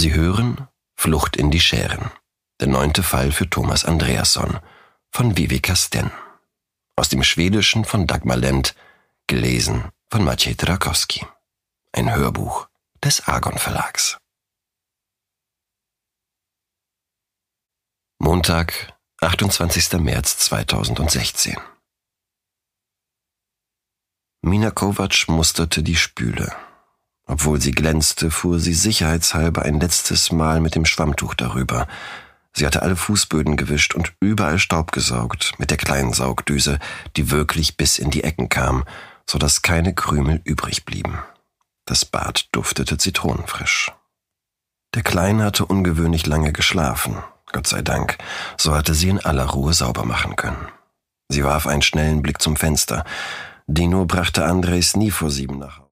Sie hören Flucht in die Schären. Der 9. Fall für Thomas Andreasson von Vivica Sten. Aus dem Schwedischen von Dagmar Lent, gelesen von Maciej Trakowski. Ein Hörbuch des Argon Verlags. Montag, 28. März 2016. Mina Kovac musterte die Spüle. Obwohl sie glänzte, fuhr sie sicherheitshalber ein letztes Mal mit dem Schwammtuch darüber. Sie hatte alle Fußböden gewischt und überall Staub gesaugt, mit der kleinen Saugdüse, die wirklich bis in die Ecken kam, so dass keine Krümel übrig blieben. Das Bad duftete zitronenfrisch. Der Kleine hatte ungewöhnlich lange geschlafen, Gott sei Dank, so hatte sie in aller Ruhe sauber machen können. Sie warf einen schnellen Blick zum Fenster. Dino brachte Andres nie vor 7 nach Hause.